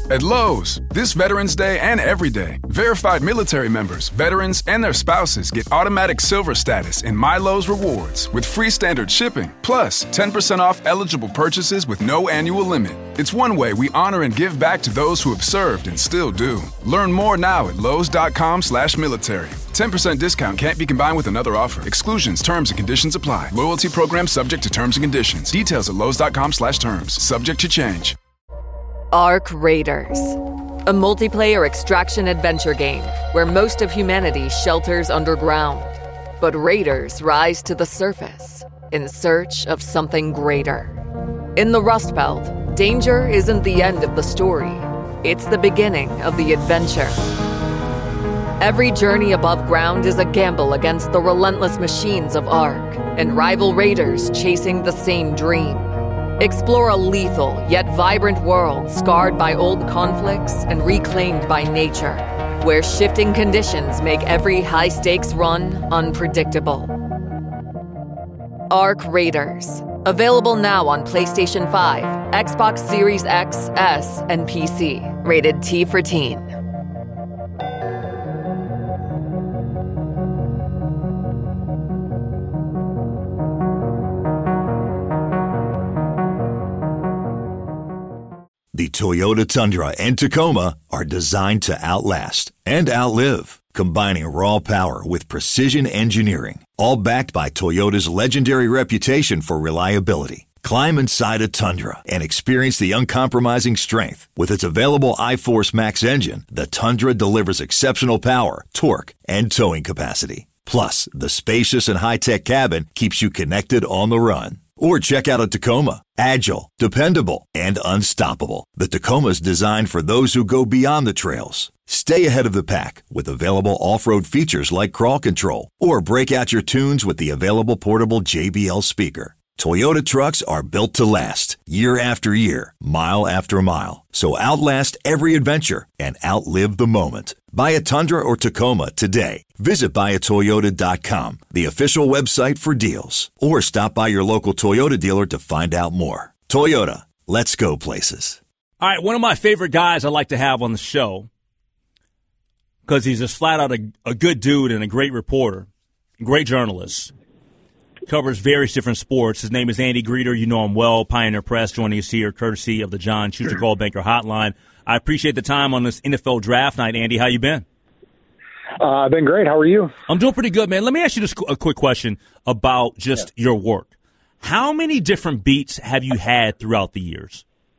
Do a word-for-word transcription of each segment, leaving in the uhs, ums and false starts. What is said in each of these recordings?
At Lowe's, this Veterans Day and every day, verified military members, veterans, and their spouses get automatic silver status in My Lowe's Rewards with free standard shipping, plus ten percent off eligible purchases with no annual limit. It's one way we honor and give back to those who have served and still do. Learn more now at lowes.com slash military. ten percent discount can't be combined with another offer. Exclusions, terms, and conditions apply. Loyalty program subject to terms and conditions. Details at lowes.com slash terms. Subject to change. Ark Raiders, a multiplayer extraction adventure game where most of humanity shelters underground. But raiders rise to the surface in search of something greater. In the Rust Belt, danger isn't the end of the story. It's the beginning of the adventure. Every journey above ground is a gamble against the relentless machines of Ark and rival raiders chasing the same dream. Explore a lethal yet vibrant world scarred by old conflicts and reclaimed by nature, where shifting conditions make every high-stakes run unpredictable. Ark Raiders. Available now on PlayStation five, Xbox Series X, S, and P C. Rated T for Teen. The Toyota Tundra and Tacoma are designed to outlast and outlive, combining raw power with precision engineering, all backed by Toyota's legendary reputation for reliability. Climb inside a Tundra and experience the uncompromising strength. With its available iForce Max engine, the Tundra delivers exceptional power, torque, and towing capacity. Plus, the spacious and high-tech cabin keeps you connected on the run. Or check out a Tacoma. Agile, dependable, and unstoppable. The Tacoma's designed for those who go beyond the trails. Stay ahead of the pack with available off-road features like crawl control. Or break out your tunes with the available portable J B L speaker. Toyota trucks are built to last, year after year, mile after mile. So outlast every adventure and outlive the moment. Buy a Tundra or Tacoma today. Visit buy a toyota dot com, the official website for deals. Or stop by your local Toyota dealer to find out more. Toyota, let's go places. All right, one of my favorite guys I like to have on the show, because he's just flat out a, a good dude and a great reporter, great journalist. Covers various different sports. His name is Andy Greder. You know him well. Pioneer Press joining us here, courtesy of the John Schuster Gold Banker Hotline. I appreciate the time on this N F L draft night. Andy, how you been? Uh, I've been great. How are you? I'm doing pretty good, man. Let me ask you just a quick question about just yeah. your work. How many different beats have you had throughout the years?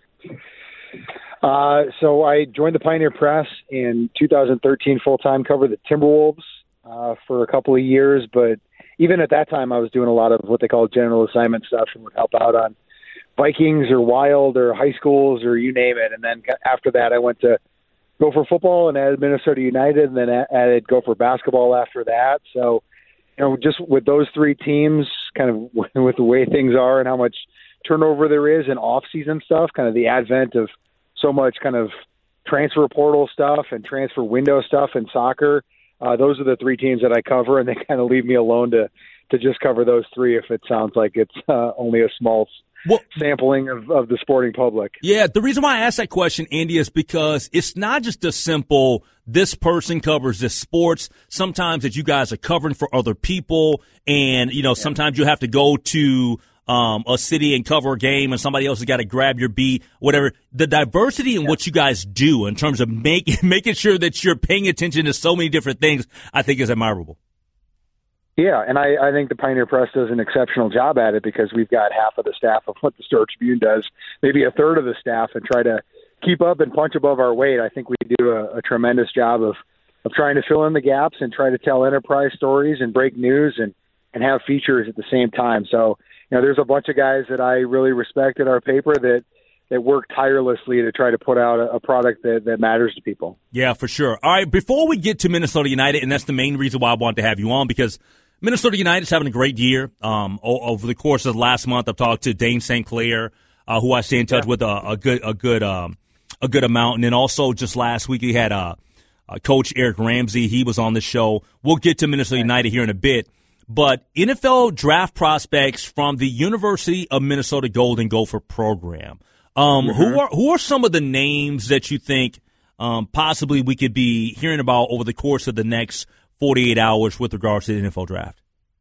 Uh, so I joined the Pioneer Press in two thousand thirteen full-time, covered the Timberwolves uh, for a couple of years, but even at that time, I was doing a lot of what they call general assignment stuff and would help out on Vikings or Wild or high schools or you name it. And then after that, I went to Gopher football and added Minnesota United, and then added Gopher basketball after that. So, you know, just with those three teams, kind of with the way things are and how much turnover there is in off-season stuff, kind of the advent of so much kind of transfer portal stuff and transfer window stuff in soccer, Uh, those are the three teams that I cover, and they kind of leave me alone to, to just cover those three if it sounds like it's uh, only a small well, sampling of, of the sporting public. Yeah, the reason why I asked that question, Andy, is because it's not just a simple, this person covers this sports. Sometimes that you guys are covering for other people, and, you know, yeah. sometimes you have to go to um, a city and cover a game, and somebody else has got to grab your beat, whatever. The diversity in yeah. what you guys do in terms of make, making sure that you're paying attention to so many different things, I think is admirable. Yeah, and I, I think the Pioneer Press does an exceptional job at it because we've got half of the staff of what the Star Tribune does, maybe a third of the staff, and try to keep up and punch above our weight. I think we do a, a tremendous job of, of trying to fill in the gaps and try to tell enterprise stories and break news and, and have features at the same time. So, you know, there's a bunch of guys that I really respect at our paper that, that work tirelessly to try to put out a, a product that, that matters to people. Yeah, for sure. All right, before we get to Minnesota United, and that's the main reason why I wanted to have you on, because Minnesota United's having a great year. Um, over the course of the last month, I've talked to Dane Saint Clair, uh, who I stay in touch yeah. with a, a good, a good, um, a good amount. And then also just last week, we had uh, uh, Coach Eric Ramsey. He was on the show. We'll get to Minnesota United here in a bit. But N F L draft prospects from the University of Minnesota Golden Gopher program. Um, mm-hmm. Who are who are some of the names that you think um, possibly we could be hearing about over the course of the next forty-eight hours with regards to the N F L draft?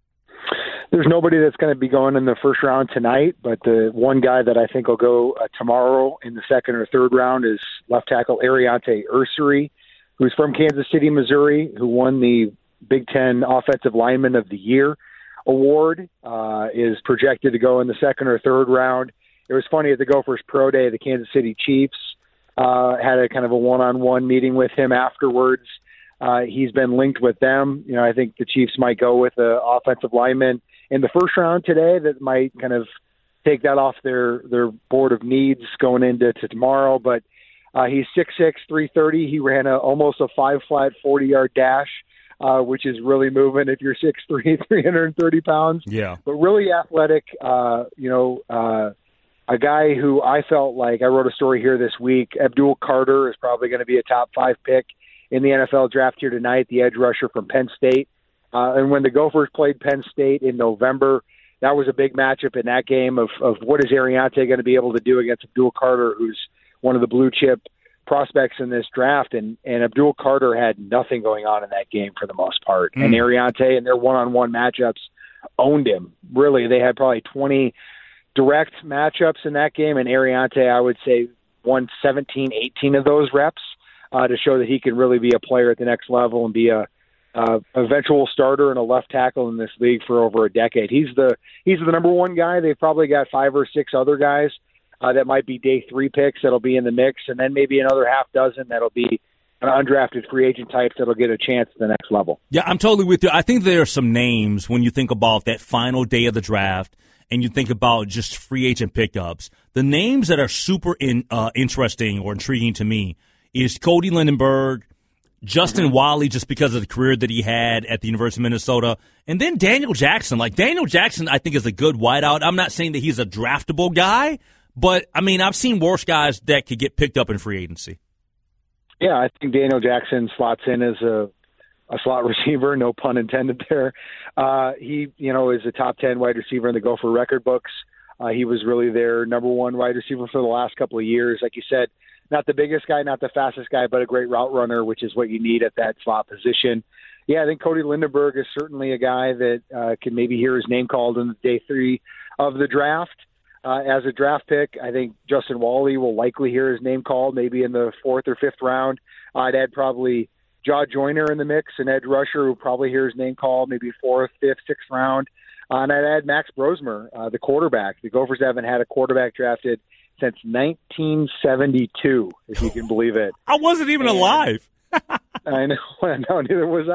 There's nobody that's going to be going in the first round tonight, but the one guy that I think will go uh, tomorrow in the second or third round is left tackle Ariante Ursary, who's from Kansas City, Missouri, who won the Big Ten Offensive Lineman of the Year award, uh, is projected to go in the second or third round. It was funny at the Gophers Pro Day, the Kansas City Chiefs uh, had a kind of a one-on-one meeting with him afterwards. Uh, he's been linked with them. You know, I think the Chiefs might go with an offensive lineman in the first round today that might kind of take that off their, their board of needs going into to tomorrow. But uh, he's six six, three thirty. He ran a, almost a five-flat forty-yard dash, uh, which is really moving if you're six three, three hundred thirty pounds. Yeah. But really athletic, uh, you know, uh, a guy who I felt like, I wrote a story here this week, Abdul Carter is probably going to be a top five pick in the N F L draft here tonight, the edge rusher from Penn State. Uh, and when the Gophers played Penn State in November, that was a big matchup in that game of, of what is Ariante going to be able to do against Abdul Carter, who's one of the blue chip prospects in this draft. And, and Abdul Carter had nothing going on in that game for the most part. Mm. And Ariante and their one-on-one matchups owned him. Really, they had probably twenty direct matchups in that game. And Ariante, I would say, won seventeen, eighteen of those reps uh, to show that he can really be a player at the next level and be a Uh, eventual starter and a left tackle in this league for over a decade. He's the he's the number one guy. They've probably got five or six other guys uh, that might be day three picks that'll be in the mix, and then maybe another half dozen that'll be an undrafted free agent types that'll get a chance at the next level. Yeah, I'm totally with you. I think there are some names when you think about that final day of the draft and you think about just free agent pickups. The names that are super in, uh, interesting or intriguing to me is Cody Lindenberg, Justin mm-hmm. Wally, just because of the career that he had at the University of Minnesota, and then Daniel Jackson. Like, Daniel Jackson, I think, is a good wideout. I'm not saying that he's a draftable guy, but, I mean, I've seen worse guys that could get picked up in free agency. Yeah, I think Daniel Jackson slots in as a, a slot receiver, no pun intended there. Uh, he, you know, is a top ten wide receiver in the Gopher record books. Uh, he was really their number one wide receiver for the last couple of years. Like you said, not the biggest guy, not the fastest guy, but a great route runner, which is what you need at that slot position. Yeah, I think Cody Lindenberg is certainly a guy that uh, can maybe hear his name called in day three of the draft. Uh, as a draft pick, I think Justin Wally will likely hear his name called maybe in the fourth or fifth round. Uh, I'd add probably Jaw Joyner in the mix, an edge rusher who probably hear his name called maybe fourth, fifth, sixth round. Uh, and I'd add Max Brosmer, uh, the quarterback. The Gophers haven't had a quarterback drafted since nineteen seventy-two, if you can believe it. I wasn't even and alive. I know. No, neither was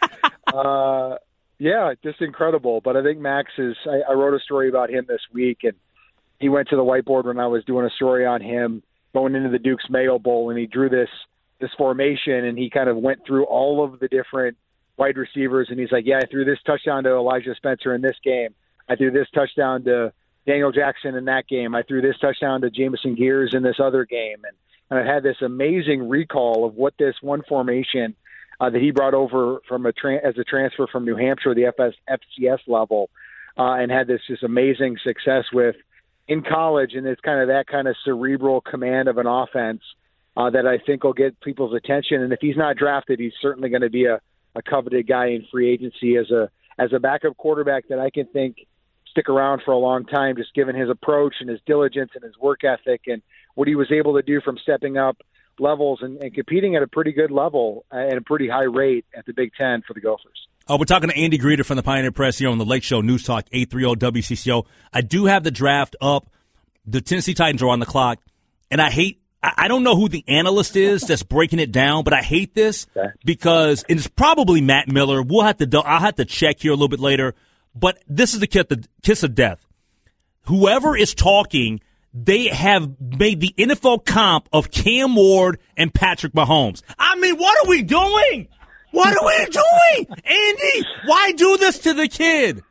I. uh, yeah, just incredible. But I think Max is – I wrote a story about him this week, and he went to the whiteboard when I was doing a story on him going into the Duke's Mayo Bowl, and he drew this this formation, and he kind of went through all of the different wide receivers, and he's like, yeah, I threw this touchdown to Elijah Spencer in this game. I threw this touchdown to Daniel Jackson in that game. I threw this touchdown to Jamison Gears in this other game. And, and I had this amazing recall of what this one formation uh, that he brought over from a tra- as a transfer from New Hampshire, the F S- F C S level, uh, and had this just amazing success with in college. And it's kind of that kind of cerebral command of an offense uh, that I think will get people's attention. And if he's not drafted, he's certainly going to be a, a coveted guy in free agency as a as a backup quarterback that I can think stick around for a long time, just given his approach and his diligence and his work ethic and what he was able to do from stepping up levels and, and competing at a pretty good level at a pretty high rate at the Big Ten for the Gophers. Oh, we're talking to Andy Greder from the Pioneer Press here on the Lake Show News Talk eight thirty W C C O. I do have the draft up. The Tennessee Titans are on the clock, and I hate I don't know who the analyst is that's breaking it down, but I hate this okay. because and it's probably Matt Miller. We'll have to I'll have to check here a little bit later. But this is the kiss, the kiss of death. Whoever is talking, they have made the N F L comp of Cam Ward and Patrick Mahomes. I mean, what are we doing? What are we doing? Andy, why do this to the kid?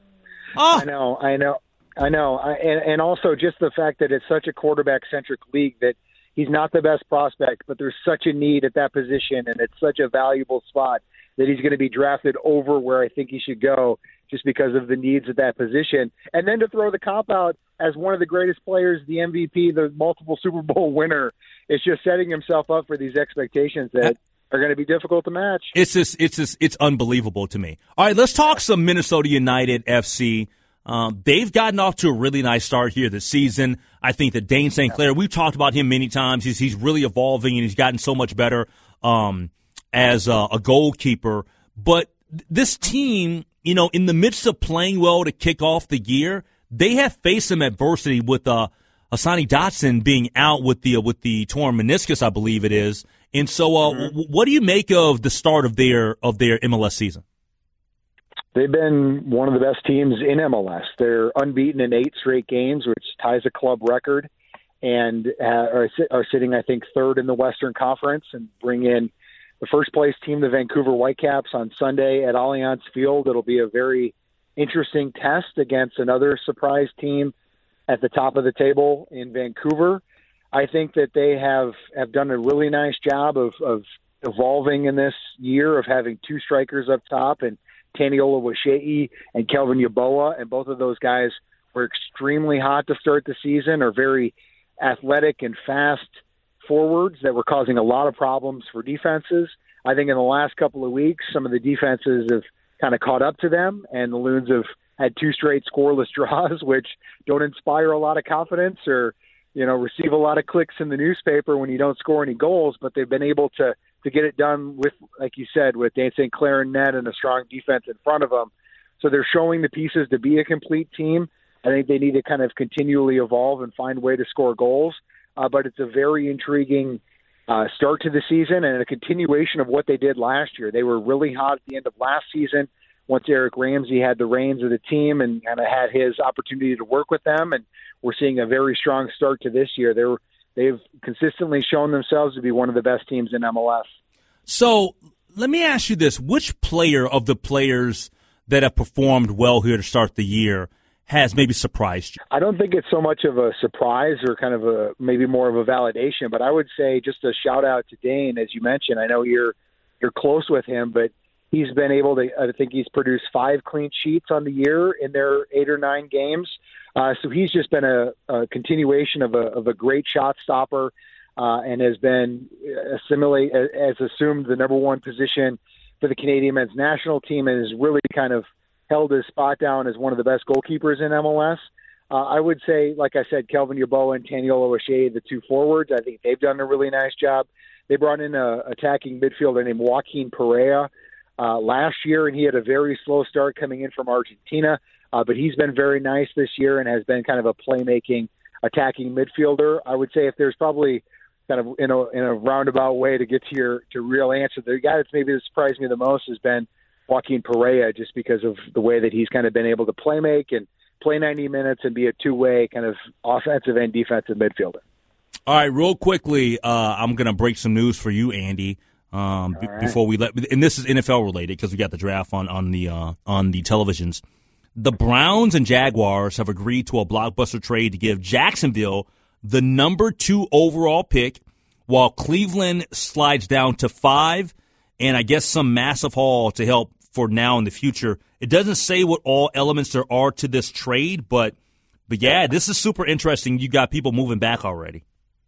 Oh. I know, I know, I know. I, and, and also just the fact that it's such a quarterback-centric league that he's not the best prospect, but there's such a need at that position, and it's such a valuable spot that he's going to be drafted over where I think he should go. just because of the needs at that position. And then to throw the cop out as one of the greatest players, the M V P, the multiple Super Bowl winner, is just setting himself up for these expectations that are going to be difficult to match. It's just, it's just, it's unbelievable to me. All right, let's talk some Minnesota United F C. Um, they've gotten off to a really nice start here this season. I think that Dayne Saint Clair, we've talked about him many times. He's he's really evolving and he's gotten so much better um, as a, a goalkeeper. But this team, you know, in the midst of playing well to kick off the year, they have faced some adversity with uh, Hassani Dotson being out with the uh, with the torn meniscus, I believe it is. And so, uh, mm-hmm. w- what do you make of the start of their of their M L S season? They've been one of the best teams in M L S. They're unbeaten in eight straight games, which ties a club record, and uh, are, are sitting, I think, third in the Western Conference, and bring in the first-place team, the Vancouver Whitecaps, on Sunday at Allianz Field. It'll be a very interesting test against another surprise team at the top of the table in Vancouver. I think that they have, have done a really nice job of, of evolving in this year, of having two strikers up top, and Taniola Washei and Kelvin Yeboah, and both of those guys were extremely hot to start the season, are very athletic and fast forwards that were causing a lot of problems for defenses. I think in the last couple of weeks, some of the defenses have kind of caught up to them, and the Loons have had two straight scoreless draws, which don't inspire a lot of confidence or, you know, receive a lot of clicks in the newspaper when you don't score any goals, but they've been able to to get it done with, like you said, with Dayne Saint Clair in net and a strong defense in front of them. So they're showing the pieces to be a complete team. I think they need to kind of continually evolve and find a way to score goals. Uh, but it's a very intriguing uh, start to the season and a continuation of what they did last year. They were really hot at the end of last season once Eric Ramsey had the reins of the team and kind of had his opportunity to work with them. And we're seeing a very strong start to this year. They were They've consistently shown themselves to be one of the best teams in M L S. So let me ask you this. Which player of the players that have performed well here to start the year has maybe surprised you? I don't think it's so much of a surprise or kind of a maybe more of a validation, but I would say just a shout-out to Dayne, as you mentioned. I know you're you're close with him, but he's been able to – I think he's produced five clean sheets on the year in their eight or nine games. Uh, so he's just been a, a continuation of a, of a great shot stopper uh, and has been assimilate has assumed the number one position for the Canadian men's national team and has really kind of held his spot down as one of the best goalkeepers in M L S. Uh, I would say, like I said, Kelvin Yeboah and Taniola Washei, the two forwards, I think they've done a really nice job. They brought in a attacking midfielder named Joaquin Pereira uh, last year, and he had a very slow start coming in from Argentina. Uh, but he's been very nice this year and has been kind of a playmaking, attacking midfielder. I would say if there's probably kind of in a, in a roundabout way to get to your to real answer, the guy that's maybe surprised me the most has been Joaquin Pereira, just because of the way that he's kind of been able to play make and play ninety minutes and be a two-way kind of offensive and defensive midfielder. All right, real quickly, uh, I'm going to break some news for you, Andy. Um, b- right. Before we let, and this is N F L related because we got the draft on on the uh, on the televisions. The Browns and Jaguars have agreed to a blockbuster trade to give Jacksonville the number two overall pick, while Cleveland slides down to five, and I guess some massive haul to help for now and the future. It doesn't say what all elements there are to this trade, but but yeah, this is super interesting. You got people moving back already.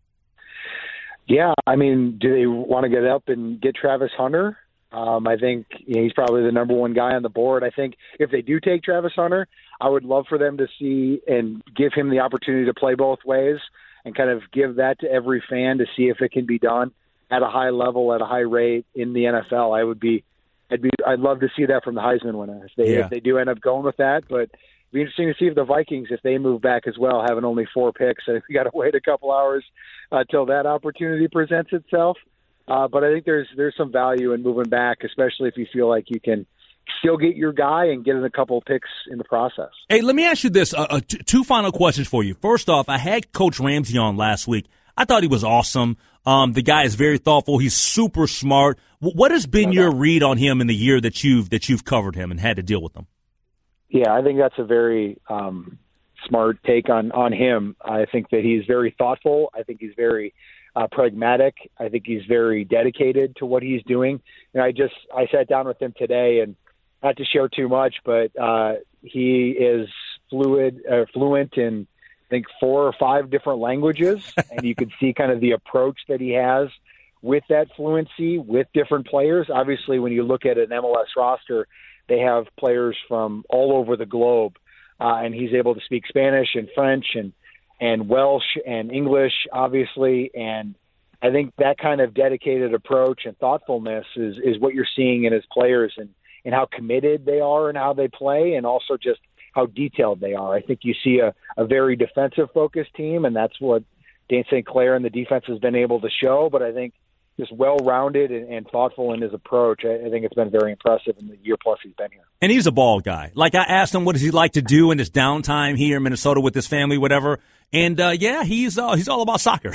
Yeah, I mean, do they want to get up and get Travis Hunter? Um, I think you know, he's probably the number one guy on the board. I think if they do take Travis Hunter, I would love for them to see and give him the opportunity to play both ways and kind of give that to every fan to see if it can be done at a high level, at a high rate in the N F L. I would be, I'd be, I'd love to see that from the Heisman winner if they, yeah. if they do end up going with that. But it'd be interesting to see if the Vikings, if they move back as well, having only four picks, and we got to wait a couple hours uh, till that opportunity presents itself. Uh, but I think there's there's some value in moving back, especially if you feel like you can still get your guy and get in a couple of picks in the process. Hey, let me ask you this. Uh, uh, t- two final questions for you. First off, I had Coach Ramsey on last week. I thought he was awesome. Um, the guy is very thoughtful. He's super smart. W- what has been your read on him in the year that you've that you've covered him and had to deal with him? Yeah, I think that's a very um, smart take on, on him. I think that he's very thoughtful. I think he's very uh, pragmatic. I think he's very dedicated to what he's doing. And I just I sat down with him today, and not to share too much, but uh, he is fluid, uh, fluent in, I think, four or five different languages, and you can see kind of the approach that he has with that fluency with different players. Obviously, when you look at an M L S roster, they have players from all over the globe, uh, and he's able to speak Spanish and French and, and Welsh and English, obviously, and I think that kind of dedicated approach and thoughtfulness is, is what you're seeing in his players and, and how committed they are and how they play, and also just how detailed they are. I think you see a, a very defensive-focused team, and that's what Dane Saint Clair and the defense has been able to show, but I think just well-rounded and, and thoughtful in his approach. I, I think it's been very impressive in the year plus he's been here. And he's a ball guy. Like, I asked him what does he like to do in his downtime here in Minnesota with his family, whatever, and, uh, yeah, he's uh, he's all about soccer.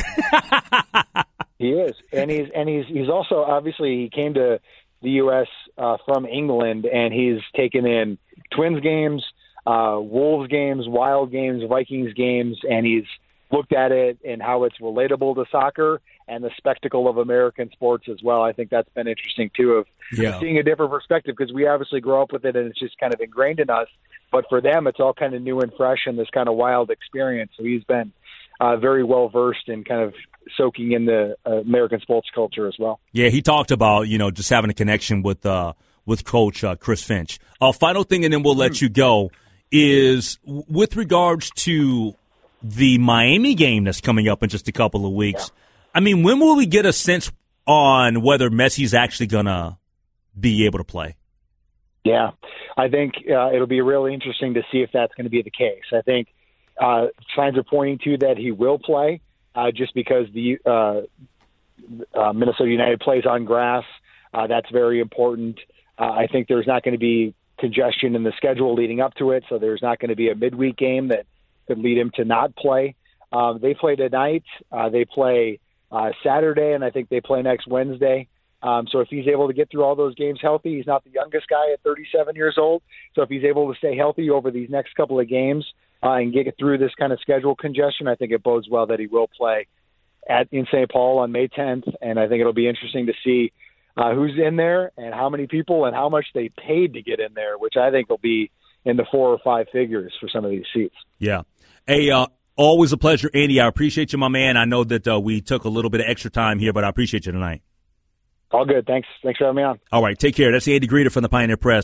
He is, and he's and he's he's also obviously he came to the U S uh, from England, and he's taken in Twins games, uh, Wolves games, Wild games, Vikings games, and he's looked at it and how it's relatable to soccer and the spectacle of American sports as well. I think that's been interesting too, of yeah. seeing a different perspective, because we obviously grow up with it and it's just kind of ingrained in us. But for them, it's all kind of new and fresh and this kind of wild experience. So he's been uh, very well versed in kind of soaking in the uh, American sports culture as well. Yeah, he talked about, you know, just having a connection with uh, with Coach uh, Chris Finch. Uh, final thing, and then we'll let mm. you go, is with regards to the Miami game that's coming up in just a couple of weeks. Yeah. I mean, when will we get a sense on whether Messi's actually going to be able to play? Yeah, I think uh, it'll be really interesting to see if that's going to be the case. I think uh, signs are pointing to that he will play. Uh, just because the uh, uh, Minnesota United plays on grass, uh, that's very important. Uh, I think there's not going to be congestion in the schedule leading up to it, so there's not going to be a midweek game that could lead him to not play. Um, they play tonight. Uh, they play uh, Saturday, and I think they play next Wednesday. Um, so if he's able to get through all those games healthy, he's not the youngest guy at thirty-seven years old. So if he's able to stay healthy over these next couple of games, Uh, and get through this kind of schedule congestion, I think it bodes well that he will play at in Saint Paul on May tenth, and I think it'll be interesting to see uh, who's in there and how many people and how much they paid to get in there, which I think will be in the four or five figures for some of these seats. Yeah. Hey, uh, always a pleasure, Andy. I appreciate you, my man. I know that uh, we took a little bit of extra time here, but I appreciate you tonight. All good. Thanks. Thanks for having me on. All right. Take care. That's Andy Greder from the Pioneer Press.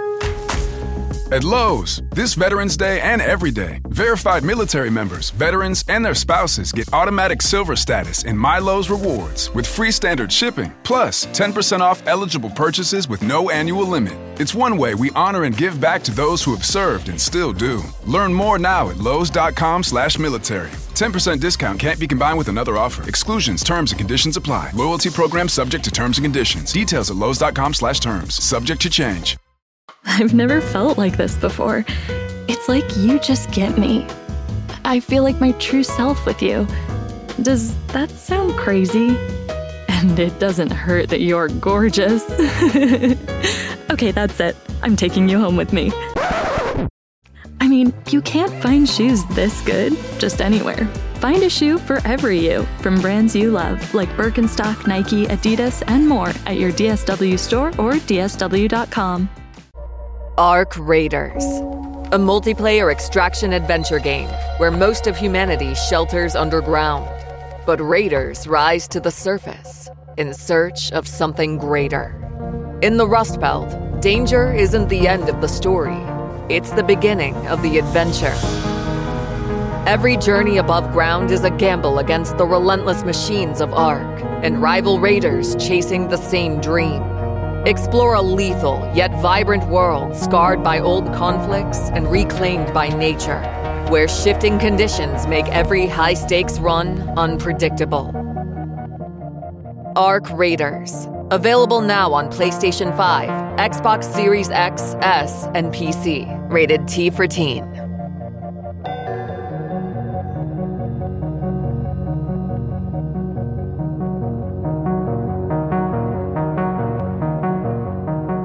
At Lowe's, this Veterans Day and every day, verified military members, veterans, and their spouses get automatic silver status in My Lowe's Rewards with free standard shipping, plus ten percent off eligible purchases with no annual limit. It's one way we honor and give back to those who have served and still do. Learn more now at Lowe's.com slash military. ten percent discount can't be combined with another offer. Exclusions, terms, and conditions apply. Loyalty program subject to terms and conditions. Details at Lowe's.com slash terms. Subject to change. I've never felt like this before. It's like you just get me. I feel like my true self with you. Does that sound crazy? And it doesn't hurt that you're gorgeous. Okay, that's it. I'm taking you home with me. I mean, you can't find shoes this good just anywhere. Find a shoe for every you from brands you love, like Birkenstock, Nike, Adidas, and more at your D S W store or D S W dot com. Arc Raiders, a multiplayer extraction adventure game where most of humanity shelters underground. But raiders rise to the surface in search of something greater. In the Rust Belt, danger isn't the end of the story. It's the beginning of the adventure. Every journey above ground is a gamble against the relentless machines of Arc and rival raiders chasing the same dream. Explore a lethal yet vibrant world scarred by old conflicts and reclaimed by nature, where shifting conditions make every high-stakes run unpredictable. Arc Raiders. Available now on PlayStation five, Xbox Series X, S, and P C. Rated T for Teen.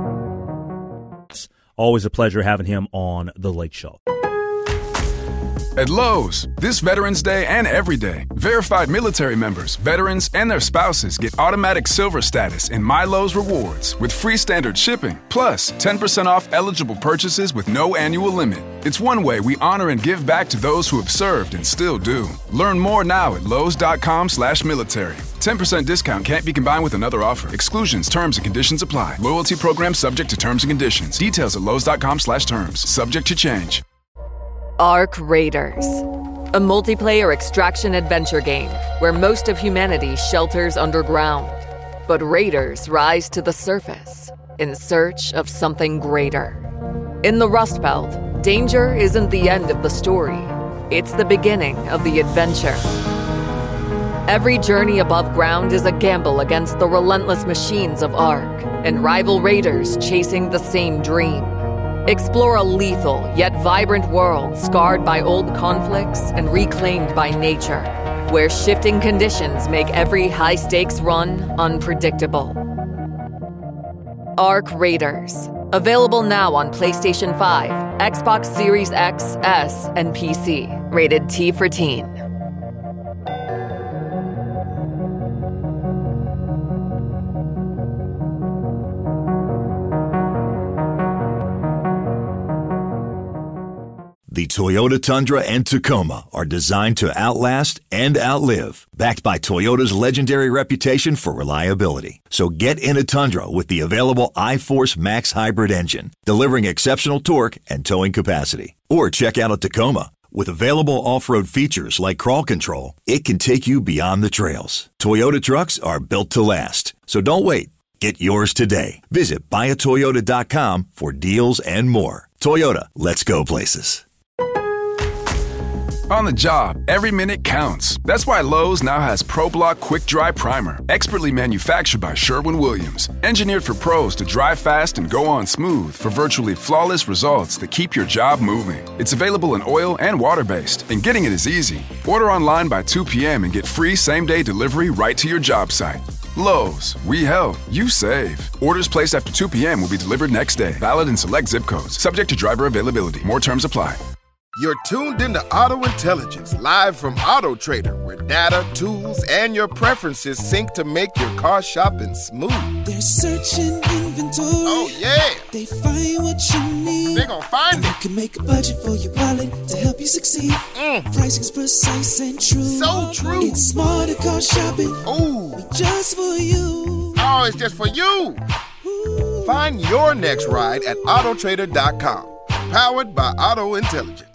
Always a pleasure having him on The Lake Show. At Lowe's, this Veterans Day and every day, verified military members, veterans, and their spouses get automatic silver status in My Lowe's Rewards with free standard shipping, plus ten percent off eligible purchases with no annual limit. It's one way we honor and give back to those who have served and still do. Learn more now at lowes.com slash military. ten percent discount can't be combined with another offer. Exclusions, terms, and conditions apply. Loyalty program subject to terms and conditions. Details at lowes.com slash terms. Subject to change. Ark Raiders, a multiplayer extraction adventure game where most of humanity shelters underground. But raiders rise to the surface in search of something greater. In the Rust Belt, danger isn't the end of the story. It's the beginning of the adventure. Every journey above ground is a gamble against the relentless machines of Ark and rival raiders chasing the same dream. Explore a lethal yet vibrant world scarred by old conflicts and reclaimed by nature, where shifting conditions make every high-stakes run unpredictable. Ark Raiders. Available now on PlayStation five, Xbox Series X, S, and P C. Rated T for Teen. The Toyota Tundra and Tacoma are designed to outlast and outlive, backed by Toyota's legendary reputation for reliability. So get in a Tundra with the available iForce Max hybrid engine, delivering exceptional torque and towing capacity. Or check out a Tacoma. With available off-road features like crawl control, it can take you beyond the trails. Toyota trucks are built to last, so don't wait. Get yours today. Visit buy a toyota dot com for deals and more. Toyota, let's go places. On the job, every minute counts. That's why Lowe's now has ProBlock Quick Dry Primer, expertly manufactured by Sherwin-Williams. Engineered for pros to dry fast and go on smooth for virtually flawless results that keep your job moving. It's available in oil and water-based, and getting it is easy. Order online by two p.m. and get free same-day delivery right to your job site. Lowe's, we help, you save. Orders placed after two p.m. will be delivered next day. Valid in select zip codes. Subject to driver availability. More terms apply. You're tuned into Auto Intelligence, live from Auto Trader, where data, tools, and your preferences sync to make your car shopping smooth. They're searching inventory. Oh, yeah. They find what you need. They're gonna find and it. You can make a budget for your wallet to help you succeed. Mm. Pricing's precise and true. So true. It's smarter car shopping. Ooh. Just for you. Oh, it's just for you. Ooh. Find your next ride at auto trader dot com. Powered by Auto Intelligence.